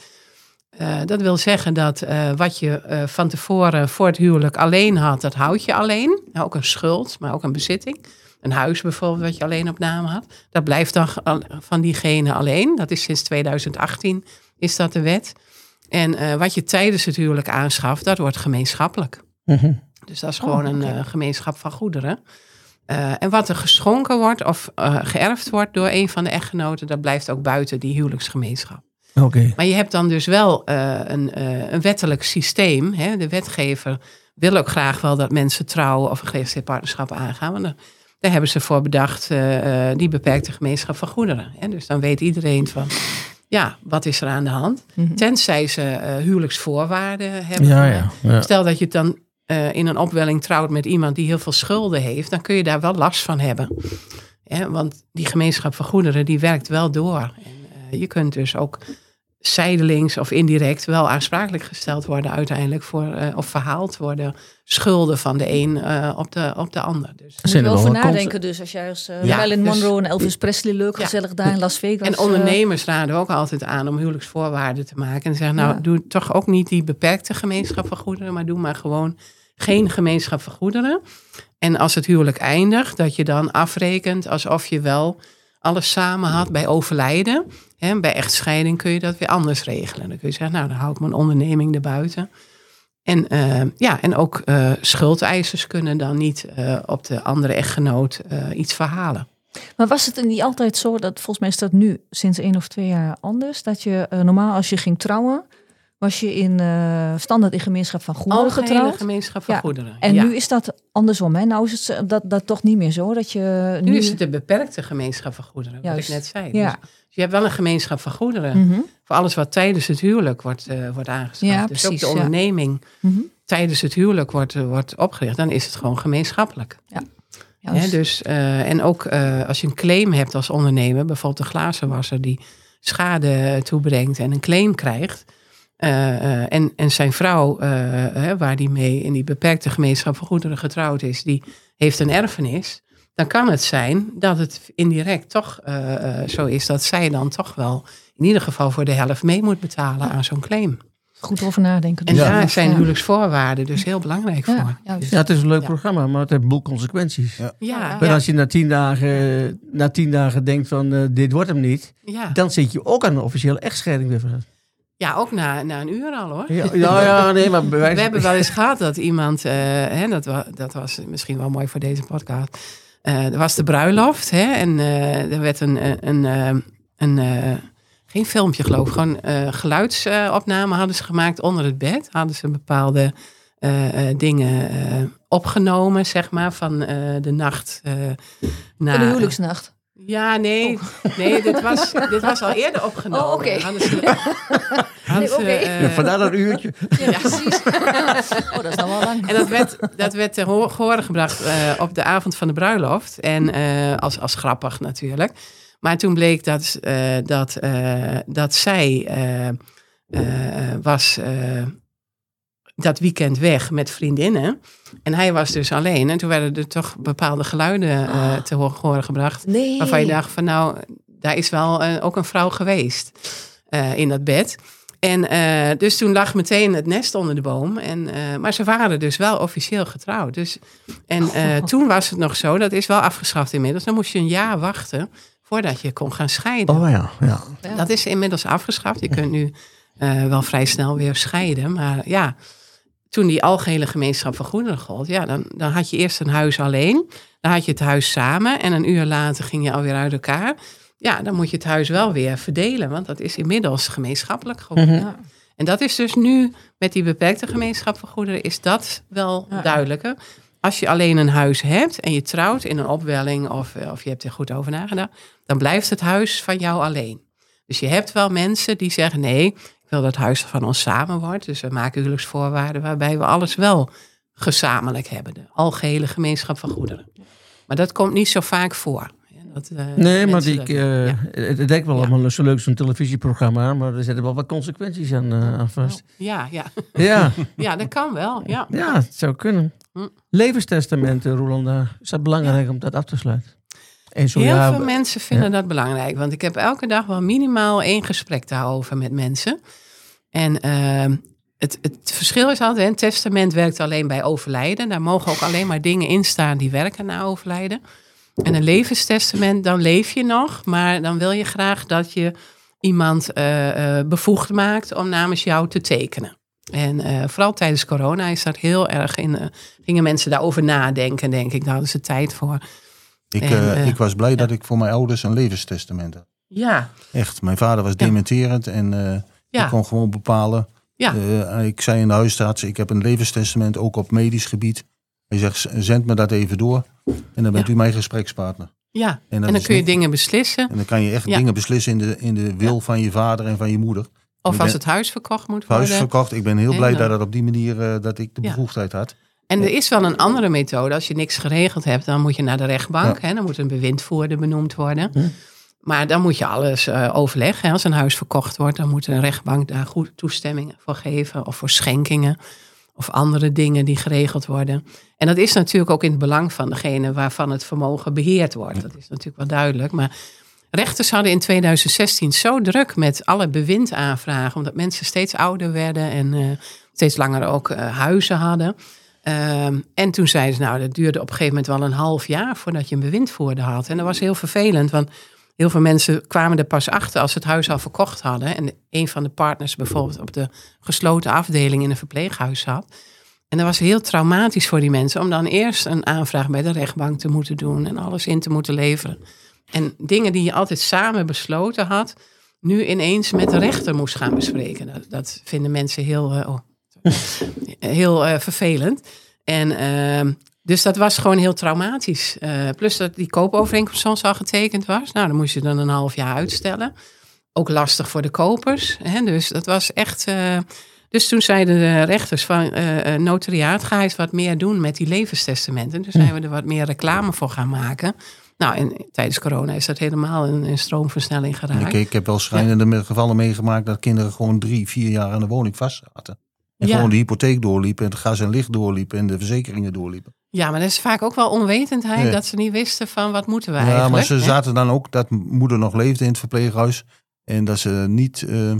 Uh, dat wil zeggen dat uh, wat je uh, van tevoren voor het huwelijk alleen had, dat houd je alleen. Nou, ook een schuld, maar ook een bezitting. Een huis bijvoorbeeld, wat je alleen op naam had. Dat blijft dan van diegene alleen. Dat is sinds tweeduizend achttien is dat de wet. En uh, wat je tijdens het huwelijk aanschaft, dat wordt gemeenschappelijk. Mhm. Dus dat is gewoon Oh, een oké. uh, gemeenschap van goederen. Uh, en wat er geschonken wordt of uh, geërfd wordt door een van de echtgenoten, dat blijft ook buiten die huwelijksgemeenschap. Oké. Maar je hebt dan dus wel uh, een, uh, een wettelijk systeem. Hè? De wetgever wil ook graag wel dat mensen trouwen of een geregistreerd partnerschap aangaan. Want daar, daar hebben ze voor bedacht uh, uh, die beperkte gemeenschap van goederen. Hè? Dus dan weet iedereen van, ja, wat is er aan de hand? Mhm. Tenzij ze uh, huwelijksvoorwaarden hebben. Ja, ja, ja. Stel dat je het dan uh, in een opwelling trouwt met iemand die heel veel schulden heeft, dan kun je daar wel last van hebben. Ja, want die gemeenschap van goederen, die werkt wel door. En, uh, je kunt dus ook zijdelings of indirect wel aansprakelijk gesteld worden uiteindelijk voor, uh, of verhaald worden schulden van de een uh, op, de, op de ander. Dus. Moet je Zijn er wel wel over wat nadenken dus. Als jij als uh, Ja, Marilyn dus- Monroe en Elvis Presley leuk Ja. gezellig daar in Las Vegas. En ondernemers raden ook altijd aan om huwelijksvoorwaarden te maken. En zeggen, nou, Ja. doe toch ook niet die beperkte gemeenschap van goederen, maar doe maar gewoon geen gemeenschap van goederen. En als het huwelijk eindigt, dat je dan afrekent alsof je wel alles samen had bij overlijden. Hè, bij echtscheiding kun je dat weer anders regelen. Dan kun je zeggen, nou, dan hou ik mijn onderneming erbuiten. En, uh, ja, en ook uh, schuldeisers kunnen dan niet uh, op de andere echtgenoot uh, iets verhalen. Maar was het niet altijd zo, dat volgens mij is dat nu sinds één of twee jaar anders, dat je uh, normaal als je ging trouwen, was je in uh, standaard in gemeenschap van goederen Algehele getrouwd? gemeenschap van Ja. goederen. En ja. nu is dat andersom, hè? Nou is het zo- dat, dat toch niet meer zo, dat je nu... Nu is het de beperkte gemeenschap van goederen, wat Juist. ik net zei. Ja. Dus je hebt wel een gemeenschap van goederen. Mhm. Voor alles wat tijdens het huwelijk wordt, uh, wordt aangeschaft. Ja, dus ook precies, de ja. onderneming Mhm. tijdens het huwelijk wordt, uh, wordt opgericht. Dan is het gewoon gemeenschappelijk. Juist. Hè, dus, uh, en ook uh, als je een claim hebt als ondernemer. Bijvoorbeeld een glazenwasser die schade toebrengt en een claim krijgt. Uh, uh, en, en zijn vrouw, uh, uh, waar die mee in die beperkte gemeenschap van goederen getrouwd is, die heeft een erfenis. Dan kan het zijn dat het indirect toch uh, uh, zo is dat zij dan toch wel in ieder geval voor de helft mee moet betalen aan zo'n claim. Goed over nadenken. En dus. daar zijn Ja. huwelijksvoorwaarden dus heel belangrijk Ja, voor. juist. Ja, het is een leuk Ja. programma, maar het heeft een boel consequenties. Ja. Ja, Maar ja, als je na tien dagen, na tien dagen denkt van uh, dit wordt hem niet, ja. dan zit je ook aan een officiële echtscheiding weer van. ja, ook na, na een uur al hoor. Ja, ja, ja, nee, maar bij wijze- We hebben wel eens gehad dat iemand, uh, hè, dat, wa- dat was misschien wel mooi voor deze podcast. Uh, er was de bruiloft hè, en uh, er werd een, een, een, een uh, geen filmpje geloof ik, gewoon uh, geluidsopname hadden ze gemaakt onder het bed. Hadden ze bepaalde uh, uh, dingen uh, opgenomen, zeg maar, van uh, de nacht uh, na. Voor de huwelijksnacht. Ja, nee, nee dit, was, dit was al eerder opgenomen. Oh, oké. Hadden ze, hadden ze, oké. uh, Ja, vandaar dat uurtje. Ja, precies. Oh, dat is nog wel lang. En dat werd, dat werd te ho- gehoor gebracht uh, op de avond van de bruiloft. En uh, als, als grappig natuurlijk. Maar toen bleek dat, uh, dat, uh, dat zij uh, uh, was uh, dat weekend weg met vriendinnen. En hij was dus alleen. En toen werden er toch bepaalde geluiden uh, te ho- horen gebracht. Nee. Waarvan je dacht van nou, daar is wel uh, ook een vrouw geweest uh, in dat bed. En uh, dus toen lag meteen het nest onder de boom. En, uh, maar ze waren dus wel officieel getrouwd. Dus, en uh, toen was het nog zo, dat is wel afgeschaft inmiddels. Dan moest je een jaar wachten voordat je kon gaan scheiden. Oh ja, ja. Ja. Dat is inmiddels afgeschaft. Je kunt nu uh, wel vrij snel weer scheiden. Maar ja, toen die algehele gemeenschap van goederen gold, ja, dan, dan had je eerst een huis alleen. Dan had je het huis samen. En een uur later ging je alweer uit elkaar. Ja, dan moet je het huis wel weer verdelen. Want dat is inmiddels gemeenschappelijk geworden. Mhm. Ja. En dat is dus nu, met die beperkte gemeenschap van goederen, is dat wel Ja. duidelijker. Als je alleen een huis hebt en je trouwt in een opwelling of, of je hebt er goed over nagedacht, dan blijft het huis van jou alleen. Dus je hebt wel mensen die zeggen, nee, ik wil dat het huis van ons samen wordt. Dus we maken huwelijksvoorwaarden waarbij we alles wel gezamenlijk hebben. De algehele gemeenschap van goederen. Maar dat komt niet zo vaak voor. Dat, uh, nee, maar die, dat, uh, ja. het, het lijkt wel Ja. allemaal zo leuk, zo'n televisieprogramma, maar er zitten wel wat consequenties aan, uh, aan vast. Ja, ja. Ja. ja, dat kan wel. Ja, ja, het zou kunnen. Hm. Levenstestamenten, Rolanda, is dat belangrijk ja. om dat af te sluiten? En zo, Heel ja, veel mensen vinden ja. dat belangrijk, want ik heb elke dag wel minimaal één gesprek daarover met mensen. En uh, het, het verschil is altijd, een testament werkt alleen bij overlijden. Daar mogen ook alleen maar dingen in staan die werken na overlijden. En een levenstestament, dan leef je nog, maar dan wil je graag dat je iemand uh, uh, bevoegd maakt om namens jou te tekenen. En uh, vooral tijdens corona is dat heel erg in. Uh, gingen mensen daarover nadenken, denk ik. Daar hadden ze tijd voor. Ik, en, uh, uh, ik was blij ja. dat ik voor mijn ouders een levenstestament had. Ja. Echt, mijn vader was dementerend en uh, Ja. ik kon gewoon bepalen. Ja. Uh, ik zei in de huisarts, ik heb een levenstestament, ook op medisch gebied. Hij zegt, zend me dat even door en dan bent Ja. u mijn gesprekspartner. Ja, En, en dat dan is kun je niet- dingen beslissen. En dan kan je echt Ja. dingen beslissen in de, in de wil Ja. van je vader en van je moeder. Of Ik als ben- het huis verkocht moet worden. Huis verkocht. Ik ben heel Nee, blij dan- dat het op die manier uh, dat ik de Ja. bevoegdheid had. En er is wel een andere methode. Als je niks geregeld hebt, dan moet je naar de rechtbank. Ja. Hè, dan moet een bewindvoerder benoemd worden. Hm. Maar dan moet je alles uh, overleggen. Hè. Als een huis verkocht wordt, dan moet een rechtbank daar goed toestemming voor geven. Of voor schenkingen. Of andere dingen die geregeld worden. En dat is natuurlijk ook in het belang van degene waarvan het vermogen beheerd wordt. Dat is natuurlijk wel duidelijk. Maar rechters hadden in tweeduizend zestien zo druk met alle bewindaanvragen. Omdat mensen steeds ouder werden en uh, steeds langer ook uh, huizen hadden. Um, en toen zeiden ze, nou, dat duurde op een gegeven moment wel een half jaar voordat je een bewindvoerder had. En dat was heel vervelend, want heel veel mensen kwamen er pas achter als ze het huis al verkocht hadden. En een van de partners bijvoorbeeld op de gesloten afdeling in een verpleeghuis zat. En dat was heel traumatisch voor die mensen om dan eerst een aanvraag bij de rechtbank te moeten doen en alles in te moeten leveren. En dingen die je altijd samen besloten had, nu ineens met de rechter moest gaan bespreken. Dat, dat vinden mensen heel, uh, oh, heel uh, vervelend. En uh, dus dat was gewoon heel traumatisch. Uh, plus dat die koopovereenkomst soms al getekend was. Nou, dan moest je dan een half jaar uitstellen. Ook lastig voor de kopers. Hè? Dus dat was echt... Uh, dus toen zeiden de rechters van uh, notariaat, ga eens wat meer doen met die levenstestamenten. Toen zijn we er wat meer reclame voor gaan maken. Nou, en tijdens corona is dat helemaal een, een stroomversnelling geraakt. Ik, ik heb wel schrijnende ja. gevallen meegemaakt dat kinderen gewoon drie, vier jaar aan de woning vast zaten. En ja. gewoon de hypotheek doorliepen, en het gas en licht doorliepen en de verzekeringen doorliepen. Ja, maar dat is vaak ook wel onwetendheid Nee. dat ze niet wisten van wat moeten we Ja, eigenlijk. maar ze hè? zaten dan ook dat moeder nog leefde in het verpleeghuis. En dat ze niet uh,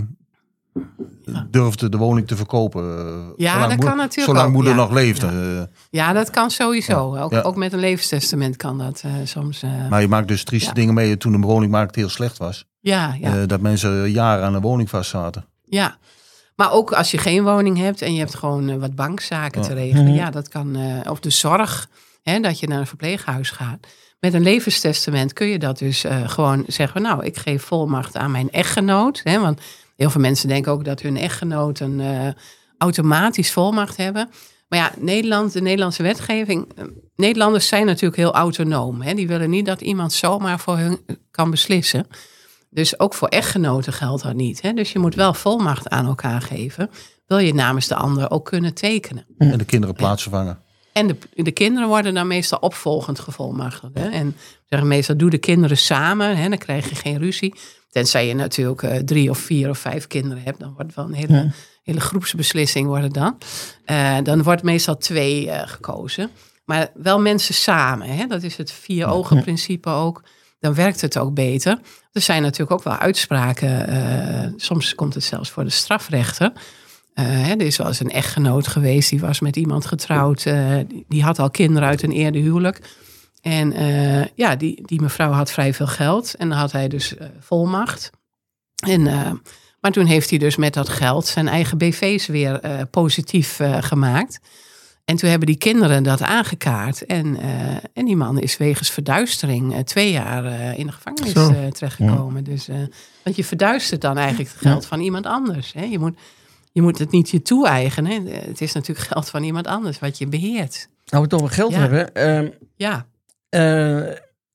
Ja. durfde de woning te verkopen. uh, Ja, zolang dat moeder, kan natuurlijk Zolang ook, moeder ja. nog leefde. Ja. Uh, Ja, dat kan sowieso. Ja. Ook, Ja. ook met een levenstestament kan dat uh, soms. Uh, maar je maakt dus trieste Ja. dingen mee toen de woningmarkt heel slecht was. ja, ja. Uh, dat mensen jaren aan een woning vast zaten. Ja, maar ook als je geen woning hebt en je hebt gewoon uh, wat bankzaken Ja. te regelen. Mhm. Ja, dat kan. Uh, of de zorg, hè, dat je naar een verpleeghuis gaat. Met een levenstestament kun je dat dus uh, gewoon zeggen. Nou, ik geef volmacht aan mijn echtgenoot. Hè, want heel veel mensen denken ook dat hun echtgenoot een uh, automatisch volmacht hebben. Maar ja, Nederland, de Nederlandse wetgeving. Uh, Nederlanders zijn natuurlijk heel autonoom. Hè, die willen niet dat iemand zomaar voor hun kan beslissen. Dus ook voor echtgenoten geldt dat niet. Hè? Dus je moet wel volmacht aan elkaar geven. Wil je namens de ander ook kunnen tekenen. En de kinderen plaatsvervangen. En de, de kinderen worden dan meestal opvolgend gevolmachtigd. Hè? En zeggen meestal doe de kinderen samen. Hè? Dan krijg je geen ruzie. Tenzij je natuurlijk uh, drie of vier of vijf kinderen hebt. Dan wordt het wel een hele, Ja. hele groepsbeslissing worden dan. Uh, dan wordt meestal twee uh, gekozen. Maar wel mensen samen. Hè? Dat is het vier ogen principe ook. Dan werkt het ook beter. Er zijn natuurlijk ook wel uitspraken. Uh, soms komt het zelfs voor de strafrechter. Uh, hè, er is wel eens een echtgenoot geweest. Die was met iemand getrouwd. Uh, die, die had al kinderen uit een eerder huwelijk. En uh, ja, die, die mevrouw had vrij veel geld. En dan had hij dus uh, volmacht. En, uh, maar toen heeft hij dus met dat geld zijn eigen B V's weer uh, positief uh, gemaakt. En toen hebben die kinderen dat aangekaart. En, uh, en die man is wegens verduistering uh, twee jaar uh, in de gevangenis uh, terechtgekomen. Ja. Dus, uh, want je verduistert dan eigenlijk het geld ja. van iemand anders. Hè? Je, moet, je moet het niet je toe-eigenen. Het is natuurlijk geld van iemand anders wat je beheert. Nou, we het over geld Ja. hebben. Uh, Ja. uh,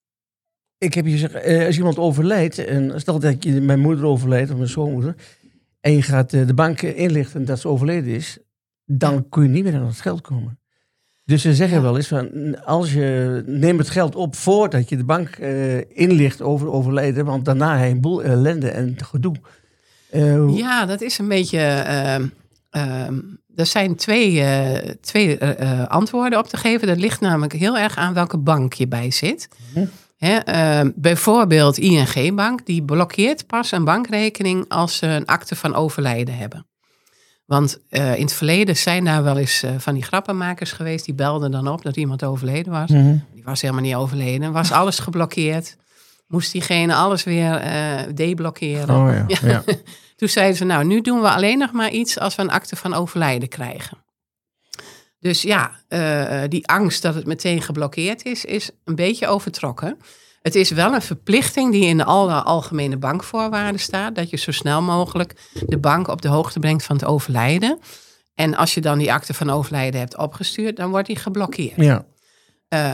ik heb je gezegd, uh, als iemand overlijdt, en stel dat je, mijn moeder overlijdt, of mijn schoonmoeder, en je gaat uh, de bank inlichten dat ze overleden is, dan kun je niet meer aan het geld komen. Dus ze zeggen wel eens van, als je neem het geld op voordat je de bank uh, inlicht over overlijden, want daarna heb je een boel ellende en gedoe. Uh, ja, dat is een beetje. Uh, uh, er zijn twee, uh, twee uh, antwoorden op te geven. Dat ligt namelijk heel erg aan welke bank je bij zit. Mm-hmm. He, uh, bijvoorbeeld I N G-bank, die blokkeert pas een bankrekening als ze een akte van overlijden hebben. Want uh, in het verleden zijn daar wel eens uh, van die grappenmakers geweest. Die belden dan op dat iemand overleden was. Mm-hmm. Die was helemaal niet overleden. Was alles geblokkeerd. Moest diegene alles weer uh, deblokkeren. Oh ja, ja. Ja. Toen zeiden ze, nou, nu doen we alleen nog maar iets als we een akte van overlijden krijgen. Dus ja, uh, die angst dat het meteen geblokkeerd is, is een beetje overtrokken. Het is wel een verplichting die in de algemene bankvoorwaarden staat, dat je zo snel mogelijk de bank op de hoogte brengt van het overlijden. En als je dan die akte van overlijden hebt opgestuurd, dan wordt die geblokkeerd. Ja. Uh,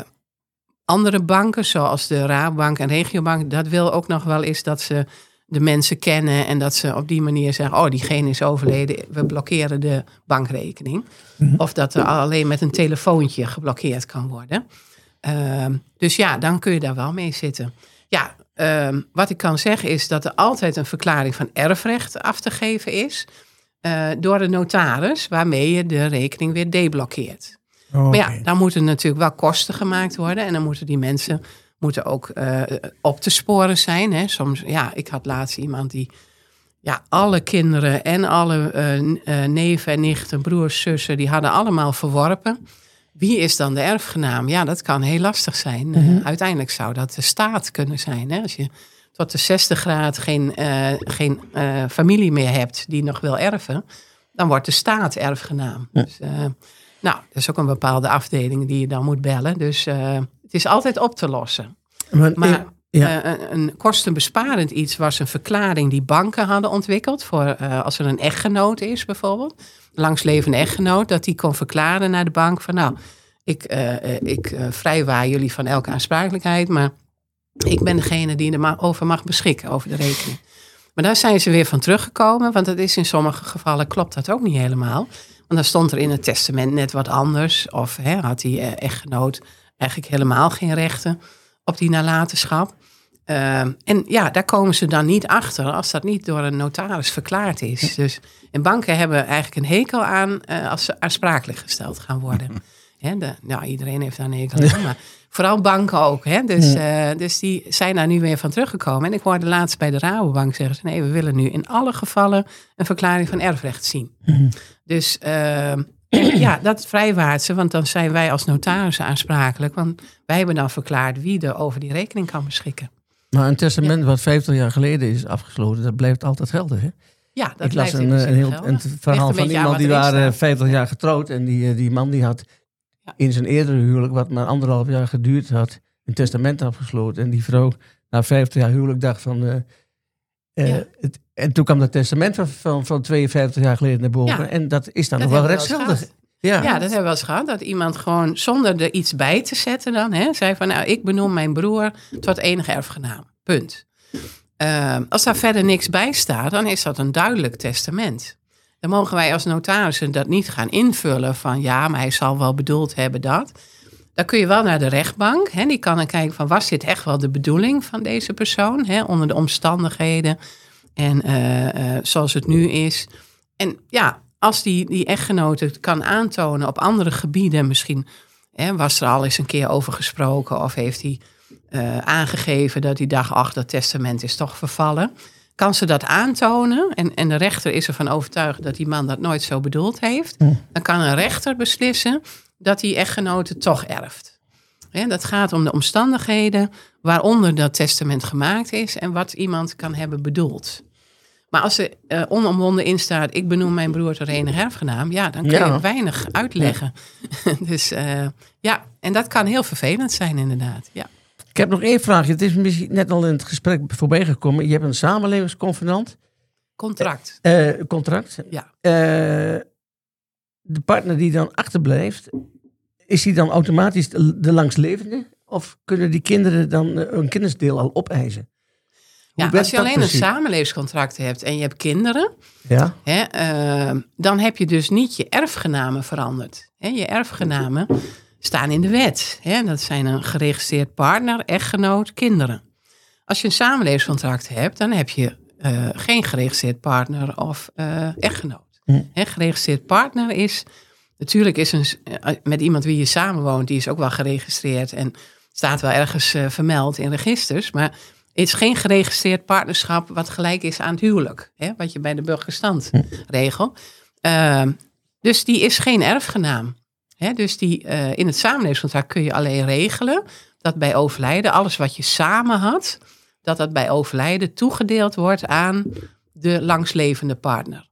andere banken, zoals de Rabobank en Regiobank, dat wil ook nog wel eens dat ze de mensen kennen en dat ze op die manier zeggen, oh, diegene is overleden, we blokkeren de bankrekening. Mm-hmm. Of dat er alleen met een telefoontje geblokkeerd kan worden. Uh, dus ja, dan kun je daar wel mee zitten. Ja, uh, wat ik kan zeggen is dat er altijd een verklaring van erfrecht af te geven is uh, door de notaris, waarmee je de rekening weer deblokkeert. Okay. Maar ja, dan moeten natuurlijk wel kosten gemaakt worden en dan moeten die mensen moeten ook uh, op te sporen zijn. Hè. Soms, ja, ik had laatst iemand die ja, alle kinderen en alle uh, uh, neven en nichten, broers, zussen, die hadden allemaal verworpen. Wie is dan de erfgenaam? Ja, dat kan heel lastig zijn. Mm-hmm. Uh, uiteindelijk zou dat de staat kunnen zijn. Hè? Als je tot de zestig graad geen, uh, geen uh, familie meer hebt die nog wil erven, dan wordt de staat erfgenaam. Ja. Dus, uh, nou, dat is ook een bepaalde afdeling die je dan moet bellen. Dus uh, het is altijd op te lossen. Maar, maar ja. uh, een, een kostenbesparend iets was een verklaring die banken hadden ontwikkeld voor uh, als er een echtgenoot is bijvoorbeeld. Langslevende echtgenoot, dat die kon verklaren naar de bank van nou, ik, uh, ik uh, vrijwaar jullie van elke aansprakelijkheid, maar ik ben degene die er over mag beschikken, over de rekening. Maar daar zijn ze weer van teruggekomen, want dat is in sommige gevallen klopt dat ook niet helemaal. Want dan stond er in het testament net wat anders, of hè, had die uh, echtgenoot eigenlijk helemaal geen rechten op die nalatenschap. Uh, en ja, daar komen ze dan niet achter als dat niet door een notaris verklaard is. Dus en banken hebben eigenlijk een hekel aan uh, als ze aansprakelijk gesteld gaan worden. Hè, de, nou, iedereen heeft daar een hekel aan, maar vooral banken ook. Hè? Dus, uh, dus die zijn daar nu weer van teruggekomen. En ik hoorde laatst bij de Rabobank zeggen ze, nee, we willen nu in alle gevallen een verklaring van erfrecht zien. Dus uh, ja, dat vrijwaart ze, want dan zijn wij als notarissen aansprakelijk. Want wij hebben dan verklaard wie er over die rekening kan beschikken. Maar een testament ja. wat vijftig jaar geleden is afgesloten, dat blijft altijd geldig, hè? Ja, dat ik las blijft een, een, heel, een verhaal een van iemand die waren vijftig jaar getrouwd. En die, die man die had ja. in zijn eerdere huwelijk, wat maar anderhalf jaar geduurd had, een testament afgesloten. En die vrouw na vijftig jaar huwelijk dacht van... Uh, uh, ja. het, en toen kwam dat testament van, van, van tweeënvijftig jaar geleden naar boven. Ja. En dat is dan dat nog wel rechtsgeldig. Ja. ja, dat hebben we wel eens gehad. Dat iemand gewoon zonder er iets bij te zetten dan, hè, zei van nou, ik benoem mijn broer tot enige erfgenaam. Punt. Uh, als daar verder niks bij staat, dan is dat een duidelijk testament. Dan mogen wij als notarissen dat niet gaan invullen van ja, maar hij zal wel bedoeld hebben dat. Dan kun je wel naar de rechtbank. Hè, die kan dan kijken van was dit echt wel de bedoeling van deze persoon? Hè, onder de omstandigheden en uh, uh, zoals het nu is. En ja, als die, die echtgenote het kan aantonen op andere gebieden, misschien hè, was er al eens een keer over gesproken of heeft hij uh, aangegeven dat hij dacht, ach, dat testament is toch vervallen. Kan ze dat aantonen en, en de rechter is ervan overtuigd dat die man dat nooit zo bedoeld heeft, dan kan een rechter beslissen dat die echtgenote toch erft. Hè, dat gaat om de omstandigheden waaronder dat testament gemaakt is en wat iemand kan hebben bedoeld. Maar als er uh, onomwonden in staat, ik benoem mijn broer tot enige erfgenaam, ja, dan kun je ja. weinig uitleggen. Ja. dus uh, ja, en dat kan heel vervelend zijn inderdaad. Ja. Ik heb nog één vraagje. Het is misschien net al in het gesprek voorbij gekomen. Je hebt een samenlevingsconvenant. Contract. Uh, contract. Ja. Uh, de partner die dan achterblijft, is die dan automatisch de, de langstlevende? Of kunnen die kinderen dan uh, een kindersdeel al opeisen? Ja, werkt als je dat alleen precies? een samenlevingscontract hebt en je hebt kinderen, Ja? hè, uh, dan heb je dus niet je erfgenamen veranderd. Hè, je erfgenamen staan in de wet. Hè, dat zijn een geregistreerd partner, echtgenoot, kinderen. Als je een samenlevingscontract hebt, dan heb je uh, geen geregistreerd partner of uh, echtgenoot. Hm. Hè, geregistreerd partner is, natuurlijk is een, met iemand wie je samenwoont, die is ook wel geregistreerd en staat wel ergens uh, vermeld in registers, maar het is geen geregistreerd partnerschap wat gelijk is aan het huwelijk. Hè, wat je bij de burgerstand hm. regelt. Uh, dus die is geen erfgenaam. Hè, dus die, uh, in het samenlevingscontract kun je alleen regelen dat bij overlijden alles wat je samen had, dat dat bij overlijden toegedeeld wordt aan de langslevende partner.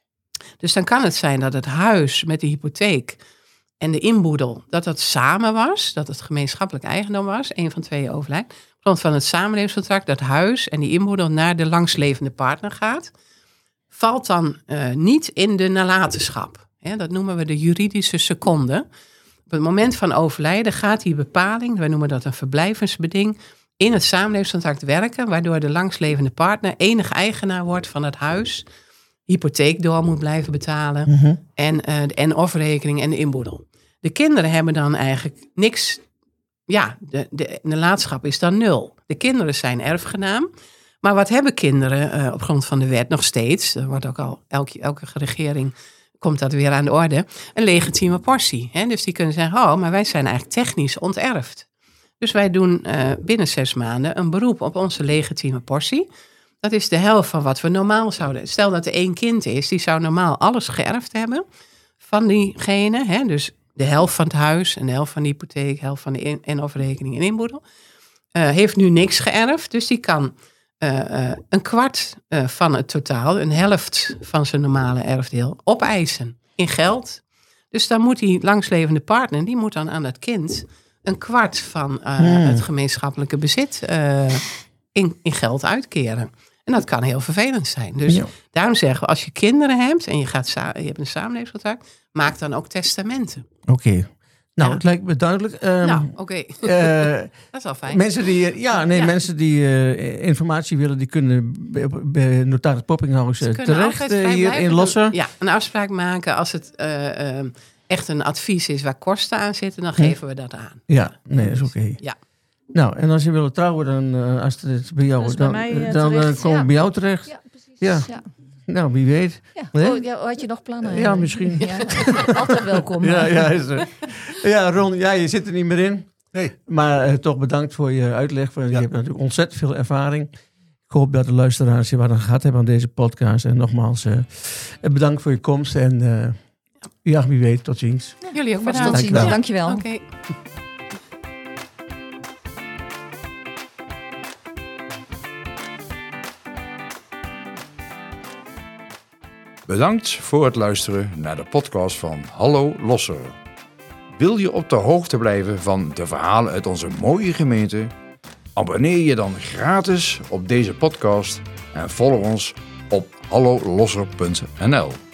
Dus dan kan het zijn dat het huis met de hypotheek en de inboedel, dat dat samen was, dat het gemeenschappelijk eigendom was, een van twee overlijdt. Op grond van het samenlevingscontract, dat huis en die inboedel naar de langslevende partner gaat, valt dan uh, niet in de nalatenschap. Hè, dat noemen we de juridische seconde. Op het moment van overlijden gaat die bepaling, wij noemen dat een verblijvensbeding, in het samenlevingscontract werken, waardoor de langslevende partner enig eigenaar wordt van het huis, hypotheek door moet blijven betalen mm-hmm. en uh, de en-of-rekening en de inboedel. De kinderen hebben dan eigenlijk niks, ja, de, de, de nalatenschap is dan nul. De kinderen zijn erfgenaam, maar wat hebben kinderen uh, op grond van de wet nog steeds, er wordt ook al elke, elke regering komt dat weer aan de orde, een legitieme portie. Hè? Dus die kunnen zeggen, oh, maar wij zijn eigenlijk technisch onterfd. Dus wij doen uh, binnen zes maanden een beroep op onze legitieme portie. Dat is de helft van wat we normaal zouden. Stel dat er één kind is, die zou normaal alles geërfd hebben van diegene. Hè? Dus de helft van het huis en de helft van de hypotheek, de helft van de in- en of rekening en inboedel. Uh, heeft nu niks geërfd, dus die kan uh, uh, een kwart uh, van het totaal, een helft van zijn normale erfdeel, opeisen in geld. Dus dan moet die langslevende partner, die moet dan aan dat kind een kwart van uh, hmm. het gemeenschappelijke bezit uh, in, in geld uitkeren. En dat kan heel vervelend zijn. Dus ja. daarom zeggen we, als je kinderen hebt en je, gaat sa- je hebt een samenlevingscontract, maak dan ook testamenten. Oké. Okay. Nou, ja. het lijkt me duidelijk. Um, nou, oké. Okay. uh, dat is wel fijn. Mensen die, ja, nee, ja. mensen die uh, informatie willen, die kunnen bij, bij notaris Poppinghuis uh, terecht uh, hier in Losser. Ja, een afspraak maken als het uh, uh, echt een advies is waar kosten aan zitten, dan hm. geven we dat aan. Ja, nee, dat is oké. Okay. Ja. Nou, en als je wil trouwen, dan uh, als het bij jou, dan, bij mij, uh, dan uh, komen we ja. bij jou terecht. Ja, precies. Ja. ja. Nou, wie weet. Ja. Nee? Oh, ja, had je nog plannen? Ja, misschien. Ja. Altijd welkom. Ja, ja, is er. ja, Ron, ja, je zit er niet meer in. Nee. Maar uh, toch bedankt voor je uitleg. Je ja. hebt natuurlijk ontzettend veel ervaring. Ik hoop dat de luisteraars je wat aan gehad hebben aan deze podcast. En nogmaals, uh, bedankt voor je komst. En uh, ja, wie weet, tot ziens. Ja, jullie ook bedankt. Tot ziens, Dankjewel. Dankjewel. Oké. Okay. Bedankt voor het luisteren naar de podcast van Hallo Losser. Wil je op de hoogte blijven van de verhalen uit onze mooie gemeente? Abonneer je dan gratis op deze podcast en volg ons op hallo losser punt n l.